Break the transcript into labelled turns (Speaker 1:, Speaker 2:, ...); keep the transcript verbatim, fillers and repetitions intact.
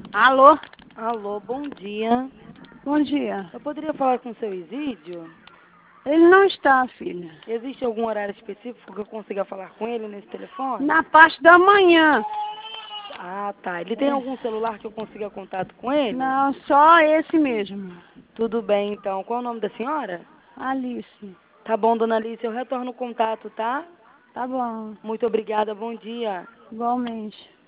Speaker 1: Alô?
Speaker 2: Alô, bom dia.
Speaker 1: Bom dia.
Speaker 2: Eu poderia falar com o seu Isídio?
Speaker 1: Ele não está, filha.
Speaker 2: Existe algum horário específico que eu consiga falar com ele nesse telefone?
Speaker 1: Na parte da manhã.
Speaker 2: Ah, tá. Ele tem
Speaker 1: É.
Speaker 2: algum celular que eu consiga contato com ele?
Speaker 1: Não, só esse mesmo.
Speaker 2: Tudo bem, então. Qual é o nome da senhora?
Speaker 1: Alice.
Speaker 2: Tá bom, dona Alice, eu retorno o contato, tá?
Speaker 1: Tá bom.
Speaker 2: Muito obrigada, bom dia.
Speaker 1: Igualmente.